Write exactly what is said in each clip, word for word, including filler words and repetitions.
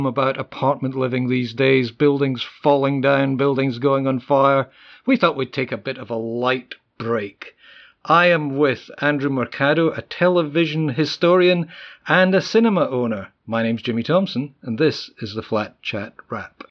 about apartment living these days, buildings falling down, buildings going on fire, we thought we'd take a bit of a light break. I am with Andrew Mercado, a television historian and a cinema owner. My name's Jimmy Thompson, and this is the Flat Chat Wrap.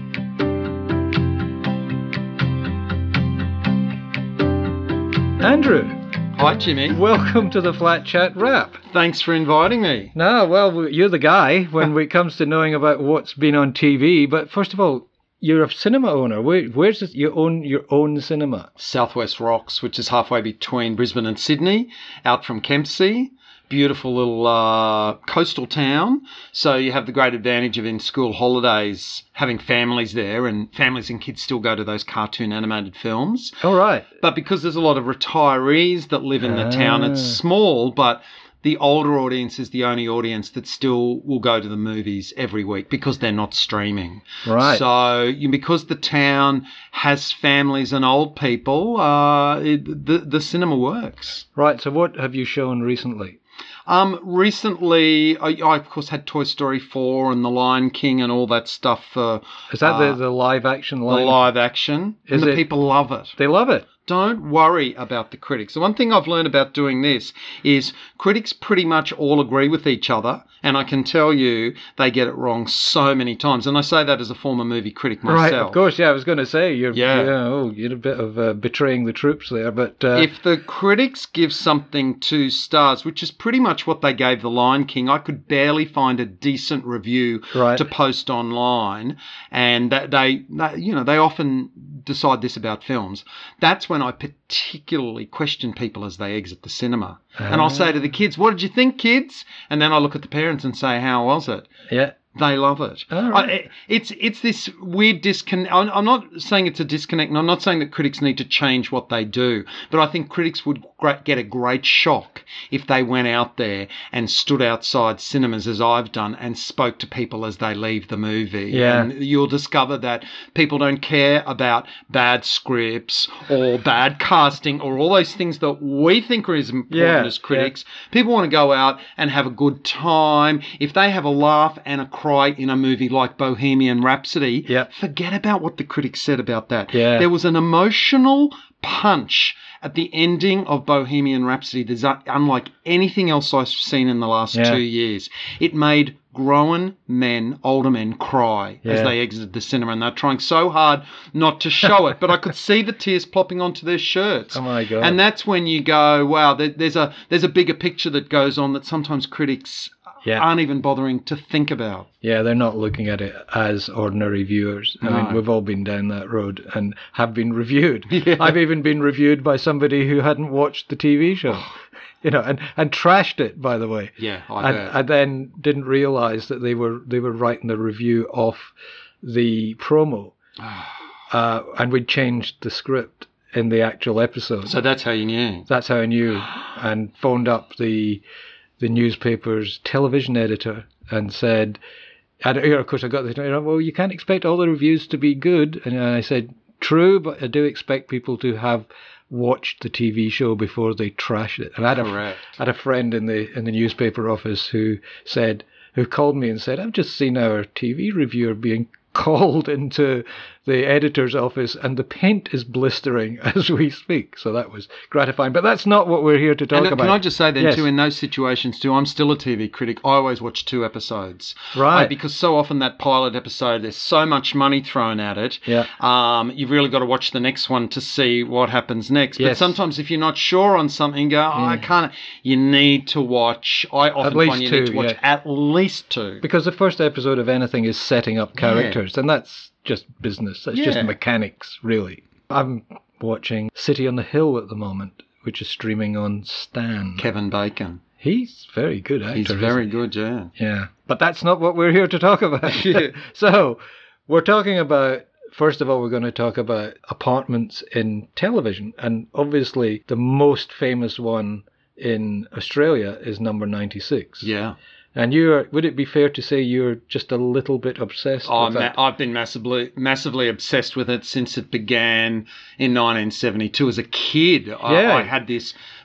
Andrew. Hi, Jimmy. Welcome to the Flat Chat Wrap. Thanks for inviting me. No, well, you're the guy when it comes to knowing about what's been on T V. But first of all, you're a cinema owner. Where, where's this, you own your own cinema? Southwest Rocks, which is halfway between Brisbane and Sydney, out from Kempsey. Beautiful little uh, coastal town. So you have the great advantage of in school holidays having families there, and families and kids still go to those cartoon animated films. All right. But because there's a lot of retirees that live in the ah. town, it's small, but the older audience is the only audience that still will go to the movies every week because they're not streaming. Right. So you, because the town has families and old people, uh, it, the, the cinema works. Right. So what have you shown recently? Um, recently, I, I, of course, had Toy Story four and The Lion King and all that stuff. Uh, Is that uh, the, the live action? Lion? The live action. Is and the it, people love it. They love it. Don't worry about the critics. The one thing I've learned about doing this is critics pretty much all agree with each other, and I can tell you they get it wrong so many times. And I say that as a former movie critic myself. Right, of course, yeah. I was going to say, you're, yeah. yeah, oh, you're a bit of uh, betraying the troops there. But uh, if the critics give something two stars, which is pretty much what they gave The Lion King, I could barely find a decent review right. to post online, and that they, they, you know, they often decide this about films. That's when I particularly question people as they exit the cinema. Ah. And I'll say to the kids, what did you think, kids? And then I look at the parents and say, how was it? Yeah. They love it. Oh, right. I, it's it's this weird disconnect. I'm not saying it's a disconnect, and I'm not saying that critics need to change what they do, but I think critics would get a great shock if they went out there and stood outside cinemas, as I've done, and spoke to people as they leave the movie. Yeah. And you'll discover that people don't care about bad scripts or bad casting or all those things that we think are as important yeah, as critics. Yeah. People want to go out and have a good time. If they have a laugh and a cry in a movie like Bohemian Rhapsody, yep. forget about what the critics said about that. Yeah. There was an emotional punch at the ending of Bohemian Rhapsody that's unlike anything else I've seen in the last yeah. two years. It made grown men, older men, cry yeah. as they exited the cinema, and they're trying so hard not to show it, but I could see the tears plopping onto their shirts. Oh my God. And that's when you go, wow, there, there's a there's a bigger picture that goes on that sometimes critics yeah. aren't even bothering to think about. Yeah, they're not looking at it as ordinary viewers. I no. mean, we've all been down that road and have been reviewed. Yeah. I've even been reviewed by somebody who hadn't watched the T V show. You know, and, and trashed it, by the way. Yeah, I and, bet. and then didn't realise that they were they were writing the review off the promo, uh, and we'd changed the script in the actual episode. So that's how you knew. That's how I knew, and phoned up the the newspaper's television editor and said, and, you know, of course I got the, you know, well, you can't expect all the reviews to be good, and I said, true, but I do expect people to have watched the T V show before they trash it. And I had a, I had a friend in the in the newspaper office who said, who called me and said, I've just seen our T V reviewer being called into the editor's office and the paint is blistering as we speak. So that was gratifying. But that's not what we're here to talk and about. Can I just say then, yes. too, in those situations, too, I'm still a T V critic. I always watch two episodes. Right. Uh, because so often that pilot episode, there's so much money thrown at it. Yeah. Um, you've really got to watch the next one to see what happens next. Yes. But sometimes if you're not sure on something, you go, oh, yeah. I can't. You need to watch. I often at least find you two, need to watch yeah. at least two. Because the first episode of anything is setting up characters, yeah. and that's just business. That's yeah. just mechanics, really. I'm watching City on the Hill at the moment, which is streaming on Stan. Kevin Bacon. He's very good actor. He's very good, yeah. Yeah. But that's not what we're here to talk about. Yeah. So, we're talking about, first of all, we're going to talk about apartments in television. And obviously, the most famous one in Australia is Number ninety-six. Yeah. And you're, would it be fair to say you're just a little bit obsessed oh, with ma- that? I've been massively massively obsessed with it since it began in nineteen seventy-two. As a kid, Yeah. I, I had this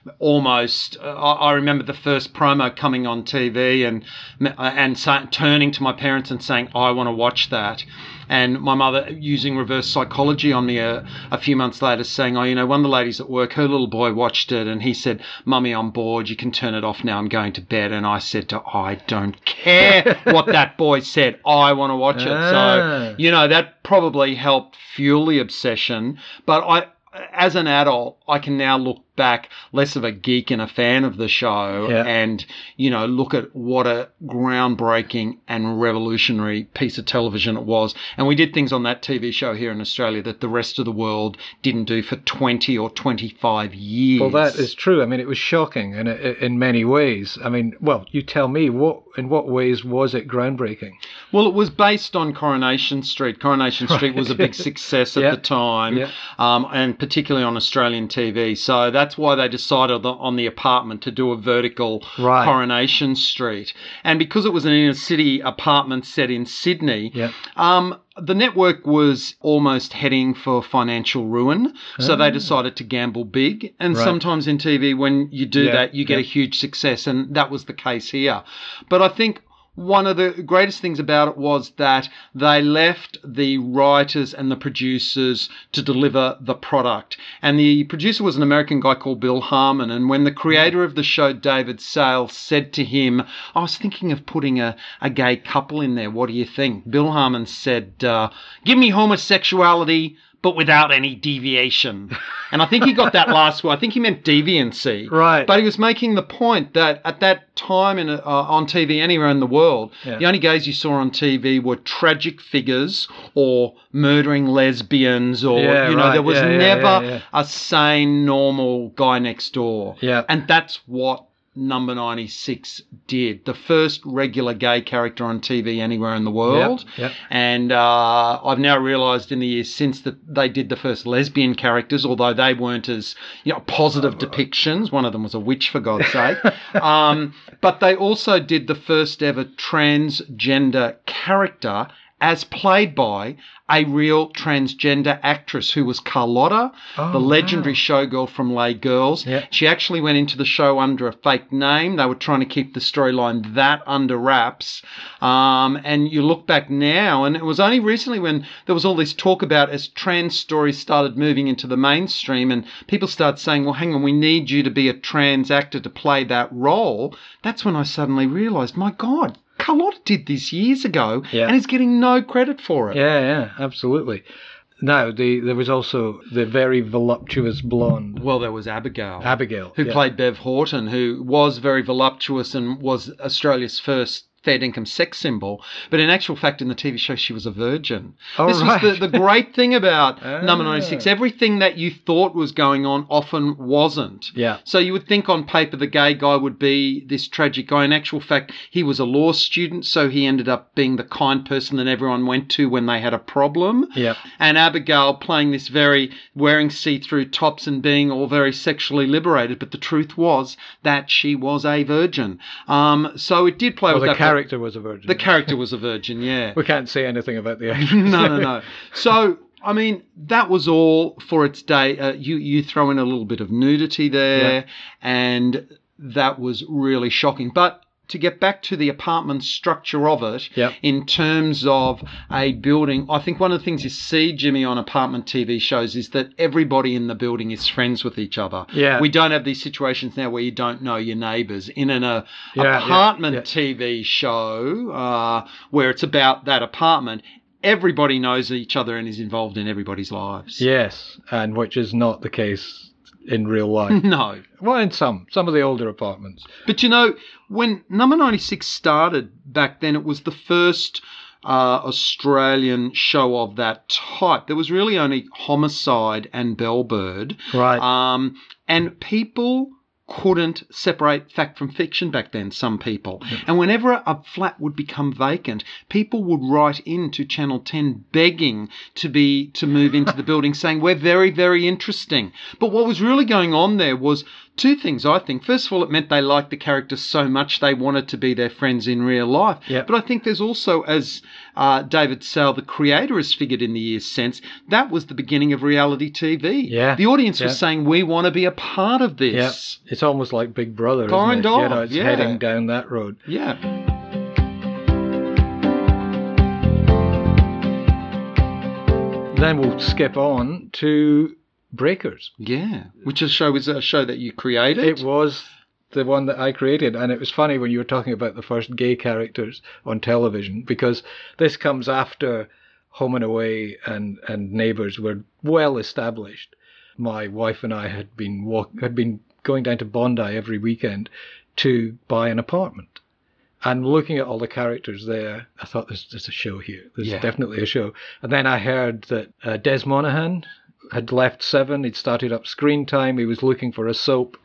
almost, uh, I I remember the first promo coming on T V and and sa- turning to my parents and saying, I want to watch that. And my mother using reverse psychology on me a, a few months later saying, oh, you know, one of the ladies at work, her little boy watched it and he said, Mummy, I'm bored. You can turn it off now. I'm going to bed. And I said to her, I don't care what that boy said. I want to watch it. Ah. So, you know, that probably helped fuel the obsession. But I, as an adult, I can now look back less of a geek and a fan of the show Yeah. and, you know, look at what a groundbreaking and revolutionary piece of television it was. And we did things on that T V show here in Australia that the rest of the world didn't do for twenty or twenty-five years. Well, that is true. I mean, it was shocking in in many ways. I mean, well, you tell me, what in what ways was it groundbreaking? Well, it was based on Coronation Street. Coronation Street Right. was a big success at Yeah. the time, Yeah. um, and particularly on Australian T V. So that's why they decided on the apartment to do a vertical Right. Coronation Street. And because it was an inner city apartment set in Sydney, Yeah. um, the network was almost heading for financial ruin. So they decided to gamble big. And Right. sometimes in T V, when you do Yeah. that, you get Yeah. a huge success. And that was the case here. But I think one of the greatest things about it was that they left the writers and the producers to deliver the product. And the producer was an American guy called Bill Harmon. And when the creator of the show, David Sales, said to him, I was thinking of putting a, a gay couple in there. What do you think? Bill Harmon said, uh, give me homosexuality, but without any deviation. And I think he got that last word. I think he meant deviancy. Right. But he was making the point that at that time in uh, on T V anywhere in the world, Yeah. the only gays you saw on T V were tragic figures or murdering lesbians or, Yeah, you know, right. there was Yeah, yeah, never yeah, yeah. a sane, normal guy next door. Yeah. And that's what Number ninety-six did. The first regular gay character on T V anywhere in the world. Yep, yep. And uh, I've now realised in the years since that they did the first lesbian characters, although they weren't as, you know, positive depictions. One of them was a witch, for God's sake. Um, but they also did the first ever transgender character as played by a real transgender actress who was Carlotta, Oh, the legendary wow. showgirl from Lay Girls. Yeah. She actually went into the show under a fake name. They were trying to keep the storyline that under wraps. Um, and you look back now, and it was only recently when there was all this talk about as trans stories started moving into the mainstream and people started saying, well, hang on, we need you to be a trans actor to play that role. That's when I suddenly realised, my God, Carlotta did this years ago Yeah. and is getting no credit for it. Yeah, yeah, absolutely. Now, the there was also the very voluptuous blonde, Well, there was Abigail. Abigail, Who yeah. played Bev Horton, who was very voluptuous and was Australia's first fair dinkum sex symbol. But in actual fact, in the T V show, she was a virgin. Oh, this right. was the, the great thing about Ah. Number ninety-six. Everything that you thought was going on often wasn't. Yeah. So you would think on paper the gay guy would be this tragic guy. In actual fact, he was a law student, so he ended up being the kind person that everyone went to when they had a problem. Yeah. And Abigail playing this very, wearing see-through tops and being all very sexually liberated. But the truth was that she was a virgin. Um, so it did play Well, with the that. character was a virgin. The character was a virgin, yeah. We can't say anything about the actress. no, no, no. So, I mean, that was all for its day. Uh, you, you throw in a little bit of nudity there, Yeah. and that was really shocking. But to get back to the apartment structure of it, Yep. in terms of a building, I think one of the things you see, Jimmy, on apartment T V shows is that everybody in the building is friends with each other. Yeah. We don't have these situations now where you don't know your neighbours. In an uh, Yeah, yeah, apartment yeah. T V show uh, where it's about that apartment, everybody knows each other and is involved in everybody's lives. Yes, and which is not the case in real life. No. Well, in some, some of the older apartments. But, you know, when Number ninety-six started back then, it was the first uh, Australian show of that type. There was really only Homicide and Bellbird. Right. Um, and people couldn't separate fact from fiction back then, some people. And whenever a flat would become vacant, people would write into Channel ten begging to be to move into the building, saying, we're very, very interesting. But what was really going on there was Two things, I think. First of all, it meant they liked the characters so much they wanted to be their friends in real life. Yep. But I think there's also, as uh, David Sell, the creator, has figured in the years since, that was the beginning of reality T V. Yeah. The audience was Yeah. saying, we want to be a part of this. Yeah. It's almost like Big Brother, Kind isn't it? You of, know, it's yeah. heading down that road. Yeah. Then we'll skip on to Breakers. Yeah. Which is a show, was a show that you created? It was the one that I created, and it was funny when you were talking about the first gay characters on television, because this comes after Home and Away and, and Neighbours were well established. My wife and I had been walk, had been going down to Bondi every weekend to buy an apartment. And looking at all the characters there, I thought, there's, there's a show here. There's Yeah. definitely a show. And then I heard that uh, Des Monaghan had left Seven. He'd started up Screen Time. He was looking for a soap.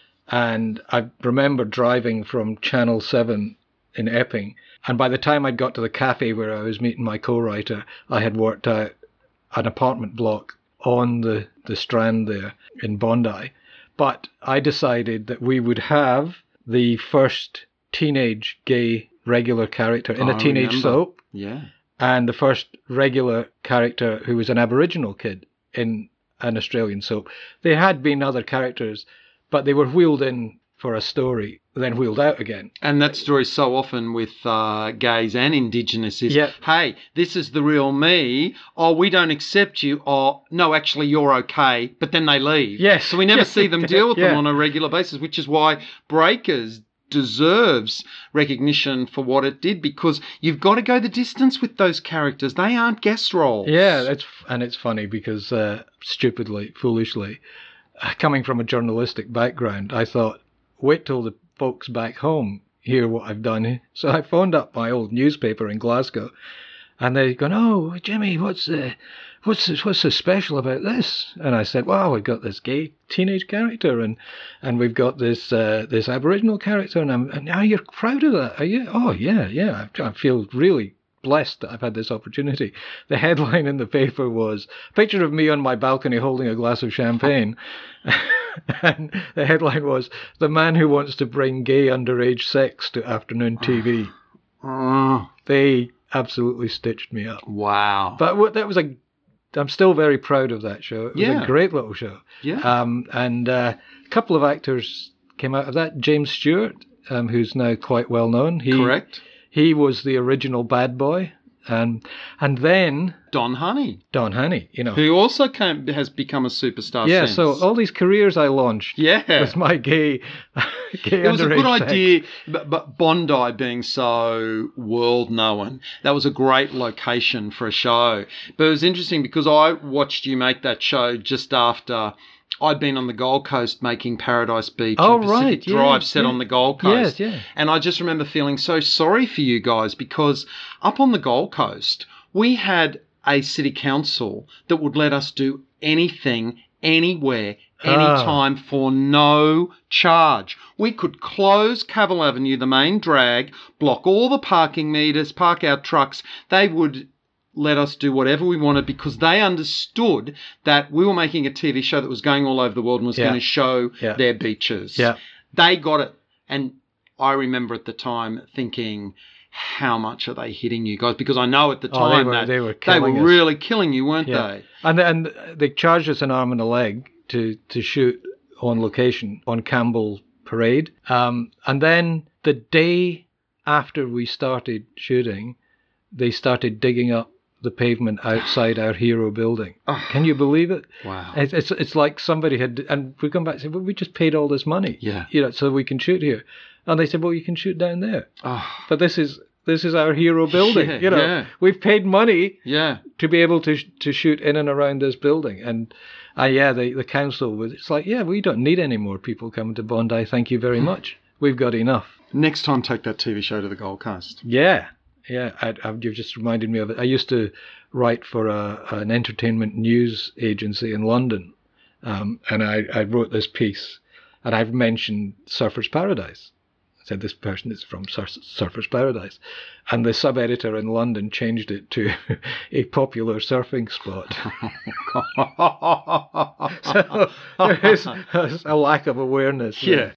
And I remember driving from Channel seven in Epping. And by the time I'd got to the cafe where I was meeting my co-writer, I had worked out an apartment block on the, the Strand there in Bondi. But I decided that we would have the first teenage gay regular character in I a teenage remember. soap, Yeah. and the first regular character who was an Aboriginal kid in an Australian soap. There had been other characters, but they were wheeled in for a story, then wheeled out again. And that story so often with uh, gays and Indigenous is, Yeah. hey, this is the real me. Oh, we don't accept you. Oh, no, actually, you're okay. But then they leave. Yes. So we never Yeah. see them deal with them Yeah. on a regular basis, which is why Breakers deserves recognition for what it did, because you've got to go the distance with those characters. They aren't guest roles. Yeah, it's and it's funny because uh, stupidly, foolishly, uh, coming from a journalistic background, I thought, wait till the folks back home hear what I've done. So I phoned up my old newspaper in Glasgow, and they go, "Oh, Jimmy, what's the what's this, what's so special about this?" And I said, "Well, we've got this gay teenage character, and and we've got this uh, this Aboriginal character, and I'm and now you're proud of that, are you?" "Oh, yeah, yeah. I, I feel really blessed that I've had this opportunity." The headline in the paper was a picture of me on my balcony holding a glass of champagne. And the headline was, "The man who wants to bring gay underage sex to afternoon T V." Oh, They absolutely stitched me up. wow. But what, that was a, I'm still very proud of that show. It was Yeah. a great little show. Yeah. Um, and uh, a couple of actors came out of that. James Stewart, um, who's now quite well known. He, Correct. He was the original bad boy. And and then Don Honey, Don Honey, you know. who also came, has become a superstar Yeah, since. so all these careers I launched Yeah. with my gay, gay It was a good underage sex. idea, but, but Bondi being so world known, that was a great location for a show. But it was interesting because I watched you make that show just after I'd been on the Gold Coast making Paradise Beach Oh, and Pacific right, yeah, Drive set yeah. on the Gold Coast. Yes, yeah. And I just remember feeling so sorry for you guys because up on the Gold Coast, we had a city council that would let us do anything, anywhere, Ah. anytime for no charge. We could close Cavill Avenue, the main drag, block all the parking meters, park our trucks. They would let us do whatever we wanted because they understood that we were making a T V show that was going all over the world and was Yeah. going to show Yeah. their beaches. Yeah. They got it. And I remember at the time thinking, how much are they hitting you guys? Because I know at the Oh, they time were- that they were they were killing us. really killing you, weren't Yeah. they? And and they charged us an arm and a leg to, to shoot on location on Campbell Parade. Um, and then the day after we started shooting, they started digging up the pavement outside our hero building. Oh. Can you believe it? Wow. It's, it's it's like somebody had, and we come back and said, well, we just paid all this money, Yeah. you know, so we can shoot here. And they said, well, you can shoot down there. Oh, But this is this is our hero building. Yeah, you know, yeah. we've paid money yeah. to be able to sh- to shoot in and around this building. And uh, yeah, the the council was. It's like, yeah, we don't need any more people coming to Bondi. Thank you very much. We've got enough. Next time, take that T V show to the Gold Coast. Yeah, yeah. I, I, you've just reminded me of it. I used to write for a, an entertainment news agency in London, um, and I, I wrote this piece, and I've mentioned Surfer's Paradise. said this person is from Sur- Surfer's Paradise. And the sub-editor in London changed it to a popular surfing spot. So there is a lack of awareness. Yeah.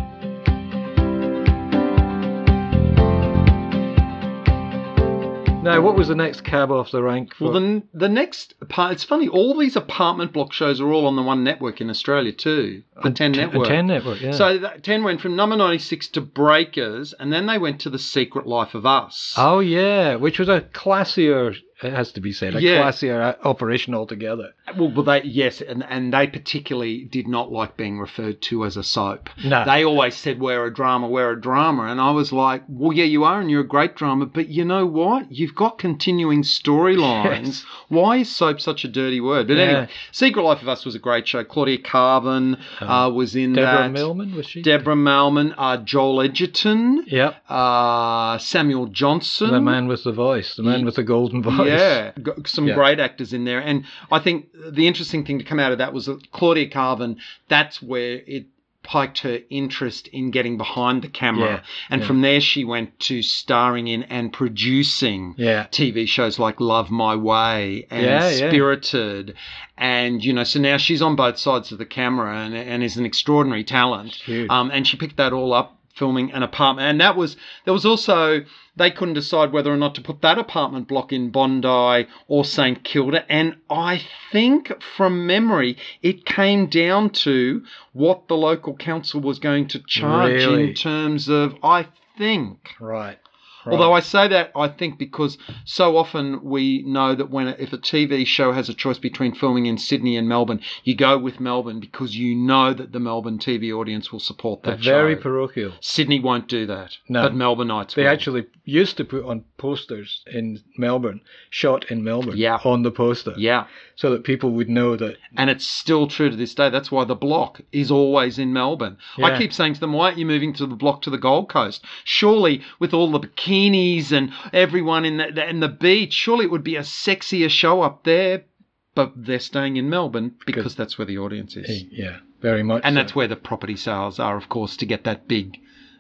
Now, what was the next cab off the rank for? Well, the, the next part, it's funny, all these apartment block shows are all on the one network in Australia too, the ten T- network. ten network, yeah. So that ten went from number ninety-six to Breakers, and then they went to The Secret Life of Us. Oh, yeah, which was a classier, it has to be said, a Yeah. classier operation altogether. Well, well, they yes, and, and they particularly did not like being referred to as a soap. No. They always said, we're a drama, we're a drama. And I was like, well, yeah, you are, and you're a great drama, but you know what? You've got continuing storylines. Yes. Why is soap such a dirty word? But Yeah. anyway, Secret Life of Us was a great show. Claudia Carvin uh, was in Deborah that. Millman, was she? Deborah Millman, uh, Joel Edgerton, Yep. uh, Samuel Johnson. The man with the voice, the man Ye- with the golden voice. Yeah, got some Yeah. great actors in there. And I think the interesting thing to come out of that was that Claudia Carvin, that's where it piked her interest in getting behind the camera. Yeah, And yeah. from there she went to starring in and producing Yeah. T V shows like Love My Way and Yeah, yeah. Spirited. And, you know, so now she's on both sides of the camera and, and is an extraordinary talent. Huge. Um, and she picked that all up filming an apartment. And that was, there was also, they couldn't decide whether or not to put that apartment block in Bondi or St Kilda. And I think from memory, it came down to what the local council was going to charge Really? in terms of, I think. Right. Right. Although I say that, I think, because so often we know that when if a T V show has a choice between filming in Sydney and Melbourne, you go with Melbourne because you know that the Melbourne T V audience will support that very show. parochial. Sydney won't do that, No. but Melbourneites They will. actually used to put on posters in Melbourne, shot in Melbourne, Yeah. on the poster, Yeah, so that people would know that. and it's still true to this day. That's why the block is always in Melbourne. Yeah. I keep saying to them, why aren't you moving to the block to the Gold Coast? Surely, with all the bikinis and everyone in the, and the beach, surely it would be a sexier show up there. But they're staying in Melbourne because Good. that's where the audience is. Yeah, very much. And so. that's where the property sales are, of course, to get that big,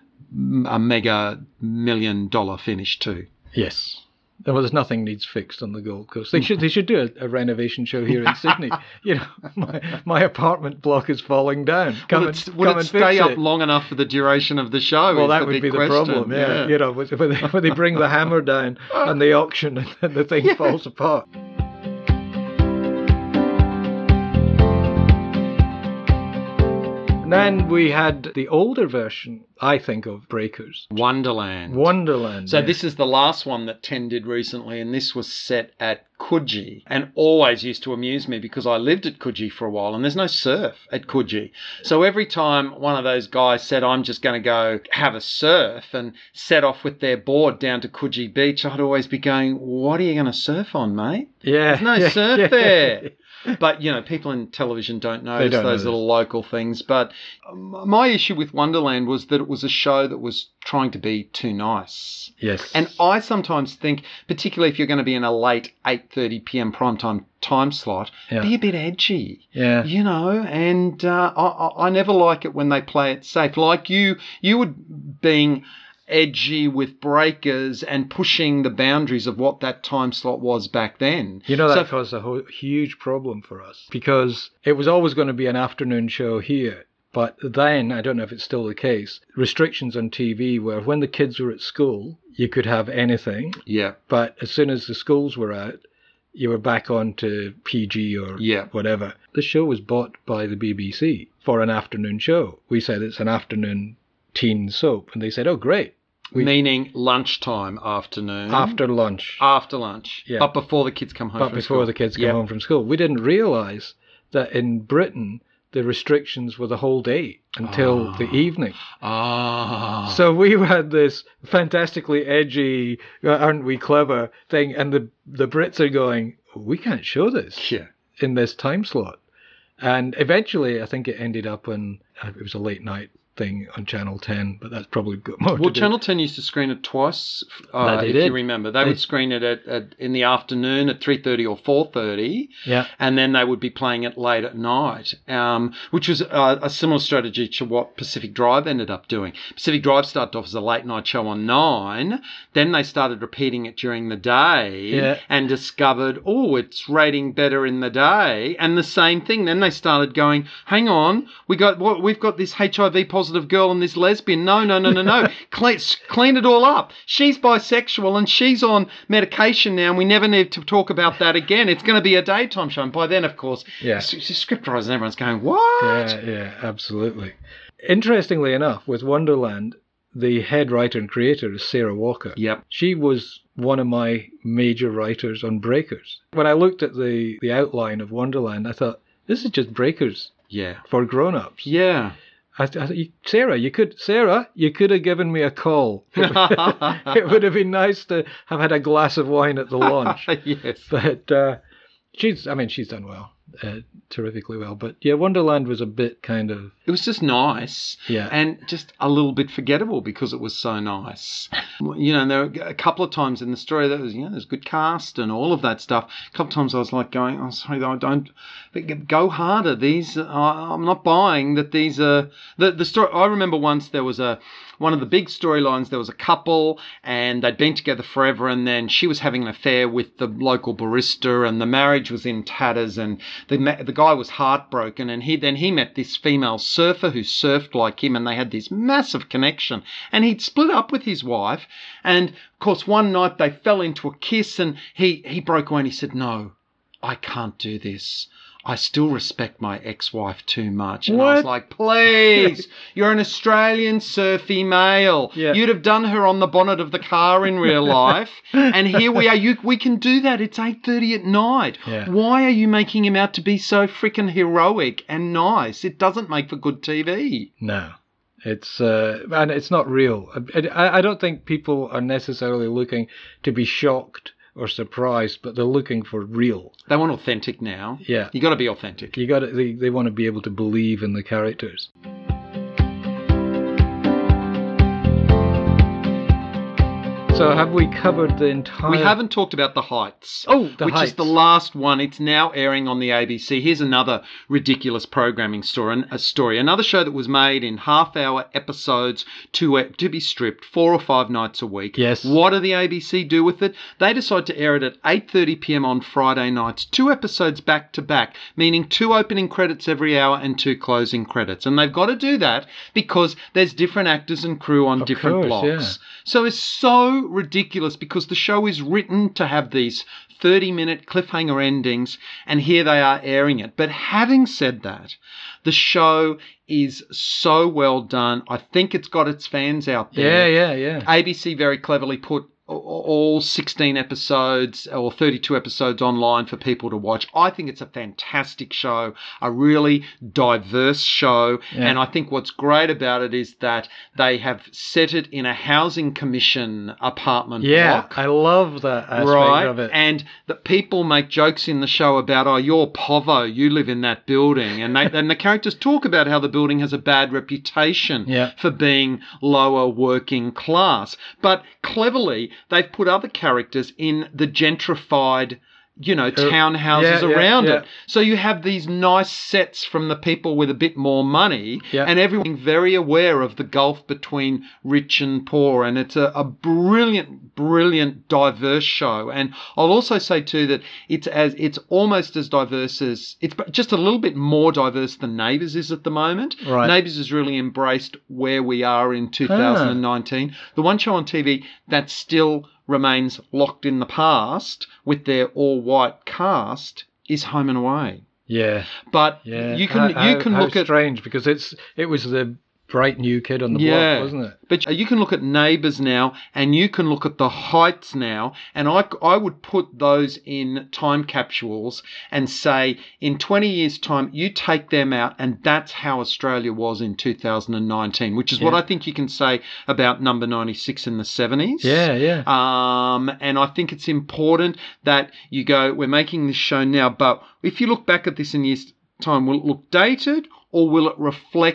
m- a mega million dollar finish too. Yes. Well, there's nothing needs fixed on the Gold Coast. They should they should do a, a renovation show here in Sydney. You know, my, my apartment block is falling down. Come Will and, it, will come it and stay fix up it. long enough for the duration of the show? Well, is that the would big be the question. problem. Yeah, you know, when they, when they bring the hammer down on the auction and then the thing Yeah. falls apart. And then we had the older version, I think, of Breakers, Wonderland. Wonderland. So yeah. this is the last one that Ten did recently, and this was set at Coogee, and always used to amuse me because I lived at Coogee for a while, and there's no surf at Coogee. So every time one of those guys said, I'm just going to go have a surf, and set off with their board down to Coogee Beach, I'd always be going, what are you going to surf on, mate? yeah, There's no yeah, surf yeah. there. But, you know, people in television don't notice don't those notice. little local things. But um, my issue with Wonderland was that it was a show that was trying to be too nice. Yes. And I sometimes think, particularly if you're going to be in a late eight thirty p.m. primetime time slot, Yeah. be a bit edgy. Yeah. You know, and uh, I, I I never like it when they play it safe. Like you, you would being edgy with Breakers and pushing the boundaries of what that time slot was back then. You know, that So- caused a ho- huge problem for us because it was always going to be an afternoon show here. But then, I don't know if it's still the case, restrictions on T V were when the kids were at school, you could have anything. Yeah. But as soon as the schools were out, you were back on to P G or Yeah. whatever. The show was bought by the B B C for an afternoon show. We said it's an afternoon teen soap. And they said, oh, great. We- Meaning lunchtime, afternoon. After lunch. After lunch. Yeah. But before the kids come home But from before school. the kids come Yep. home from school. We didn't realise that in Britain, the restrictions were the whole day until Ah. the evening. Ah. So we had this fantastically edgy, uh, aren't we clever thing, and the the Brits are going, we can't show this Yeah. in this time slot. And eventually, I think it ended up on, uh, it was a late night thing on Channel ten, but that's probably got more Well, to do. Channel ten used to screen it twice, uh, That they if did. you remember. They, They- would screen it at, at in the afternoon at three thirty or four thirty, Yeah. and then they would be playing it late at night, um, which was uh, a similar strategy to what Pacific Drive ended up doing. Pacific Drive started off as a late night show on Nine, then they started repeating it during the day, Yeah. and discovered, oh, it's rating better in the day, and the same thing. Then they started going, hang on, we got what we've got this H I V positive girl and this lesbian. No, no, no, no, no. clean, clean it all up. She's bisexual and she's on medication now, and we never need to talk about that again. It's going to be a daytime show. And by then, of course, Yeah. s- s- script writers and everyone's going, what? Yeah, yeah, absolutely. Interestingly enough, with Wonderland, the head writer and creator is Sarah Walker. Yep. She was one of my major writers on Breakers. When I looked at the, the outline of Wonderland, I thought, this is just Breakers Yeah. for grown-ups. Yeah. I, I thought, "You- Sarah, you could, Sarah, you could have given me a call. It would have been nice to have had a glass of wine at the launch. Yes. But uh, she's, I mean, she's done well, uh, terrifically well. But yeah, Wonderland was a bit kind of, It was just nice, yeah. and just a little bit forgettable because it was so nice. You know, there were a couple of times in the story that was, you know, there's good cast and all of that stuff. A couple of times I was like going, oh, sorry, I don't, go harder. These, uh, I'm not buying that these are, the, the story, I remember once there was a, one of the big storylines, there was a couple and they'd been together forever, and then she was having an affair with the local barista, and the marriage was in tatters, and the the guy was heartbroken, and he then he met this female surfer who surfed like him, and they had this massive connection, and he'd split up with his wife, and of course one night they fell into a kiss, and he, he broke away and he said, no, I can't do this. I still respect my ex-wife too much. And I was What? like, please, you're an Australian surfy male. Yeah. You'd have done her on the bonnet of the car in real life. And here we are. You, we can do that. It's eight thirty at night. Yeah. Why are you making him out to be so freaking heroic and nice? It doesn't make for good T V. No. It's uh, and it's not real. I, I don't think people are necessarily looking to be shocked or surprised, but they're looking for real. They want authentic now. Yeah. You got to be authentic. You got to, they, they want to be able to believe in the characters. So have we covered the entire... We haven't talked about The Heights. Oh, The which Heights. is the last one. It's now airing on the A B C. Here's another ridiculous programming story. A story. Another show that was made in half-hour episodes to to be stripped four or five nights a week. Yes. What do the A B C do with it? They decide to air it at eight thirty p.m. on Friday nights, two episodes back to back, meaning two opening credits every hour and two closing credits. And they've got to do that because there's different actors and crew on Of different course, blocks. yeah. So it's so ridiculous because the show is written to have these thirty-minute cliffhanger endings, and here they are airing it. But having said that, the show is so well done. I think it's got its fans out Yeah, there. yeah, yeah. A B C very cleverly put all sixteen episodes or thirty-two episodes online for people to watch. I think it's a fantastic show, a really diverse show. Yeah. And I think what's great about it is that they have set it in a housing commission apartment Yeah, block. I love that aspect Right, of it. and the people make jokes in the show about, oh, you're Povo, you live in that building, and they and the characters talk about how the building has a bad reputation Yeah. for being lower working class. But cleverly, they've put other characters in the gentrified, you know, townhouses yeah, yeah, around yeah. it. So you have these nice sets from the people with a bit more money, Yeah. and everyone very aware of the gulf between rich and poor. And it's a, a brilliant, brilliant, diverse show. And I'll also say too that it's as it's almost as diverse as it's just a little bit more diverse than Neighbours is at the moment. Right. Neighbours has really embraced where we are in two thousand nineteen. The one show on T V that still remains locked in the past with their all-white cast is Home and Away. Yeah, But yeah. you can How- you can how look at strange because it's it was the bright new kid on the yeah, block, wasn't it? but you can look at Neighbours now, and you can look at The Heights now, and I I would put those in time capsules and say in twenty years' time you take them out, and that's how Australia was in two thousand nineteen, which is what Yeah. I think you can say about Number ninety-six in the seventies. Yeah, yeah. Um, and I think it's important that you go, we're making this show now, but if you look back at this in years' time, will it look dated or will it reflect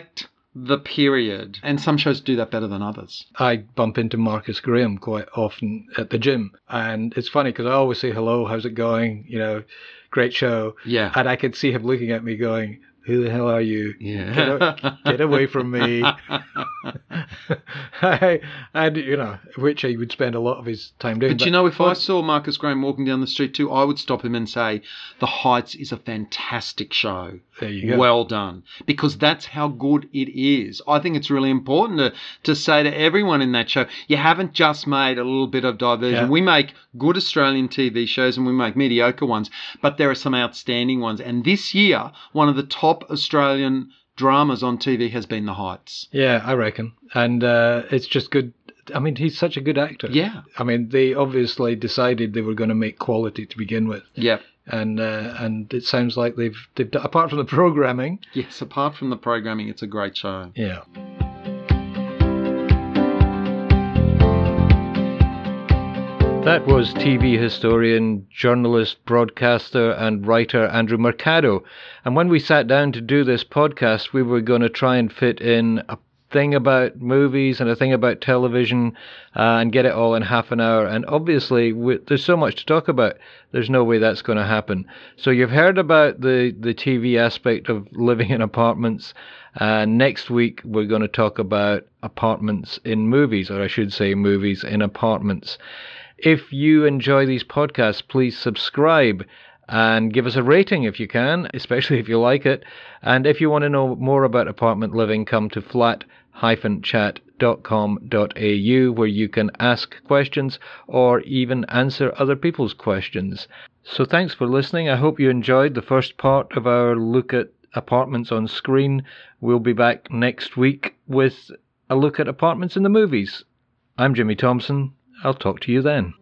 the period. And some shows do that better than others. I bump into Marcus Graham quite often at the gym. And it's funny because I always say, hello, how's it going? You know, great show. Yeah. And I could see him looking at me going, who the hell are you? Yeah. Get, a, get away from me. I, and, you know, which he would spend a lot of his time doing. But, but you know, if but, I saw Marcus Graham walking down the street too, I would stop him and say, The Heights is a fantastic show. There you go. Well done. Because that's how good it is. I think it's really important to, to say to everyone in that show, you haven't just made a little bit of diversion. Yeah. We make good Australian T V shows and we make mediocre ones, but there are some outstanding ones. And this year, one of the top Australian dramas on T V has been The Heights. Yeah, I reckon. And uh, it's just good. I mean, he's such a good actor. Yeah. I mean, they obviously decided they were going to make quality to begin with. Yeah. And uh, and it sounds like they've they've done, apart from the programming. Yes, apart from the programming, it's a great show. Yeah. That was T V historian, journalist, broadcaster and writer Andrew Mercado. And when we sat down to do this podcast, we were going to try and fit in a thing about movies and a thing about television uh, and get it all in half an hour. And obviously, we, there's so much to talk about. There's no way that's going to happen. So you've heard about the, the T V aspect of living in apartments. Uh, next week, we're going to talk about apartments in movies, or I should say movies in apartments. If you enjoy these podcasts, please subscribe and give us a rating if you can, especially if you like it. And if you want to know more about apartment living, come to flat dash chat dot com dot a u where you can ask questions or even answer other people's questions. So thanks for listening. I hope you enjoyed the first part of our look at apartments on screen. We'll be back next week with a look at apartments in the movies. I'm Jimmy Thompson. I'll talk to you then.